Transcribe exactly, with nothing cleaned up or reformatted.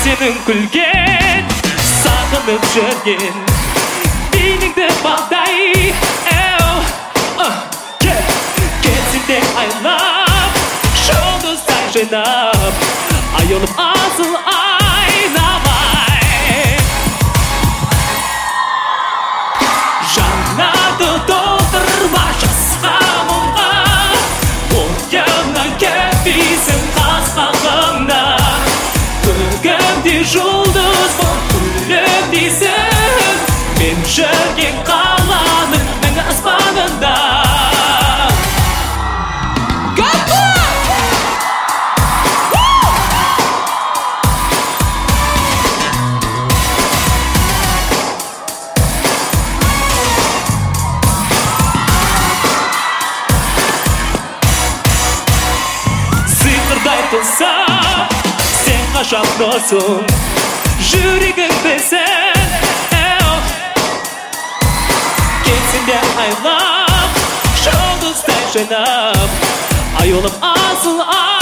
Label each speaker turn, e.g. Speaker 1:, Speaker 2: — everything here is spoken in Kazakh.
Speaker 1: сенің күлген сағынып жүрген бейнеңді бағдай кетсін де айлап жұлдыздай жинап айылып асыл айнамай жанарды толтырма жасқа мұңға ойыңнан кетпейсің қас-қағымда көгімде жұлдыз болып күліп дейсің мен жүрген қаланың мәңгі аспанында Тылса, сен ғажап досым жүрегің білсін кетсін де айлап жұлдыздай жинап айылып асыл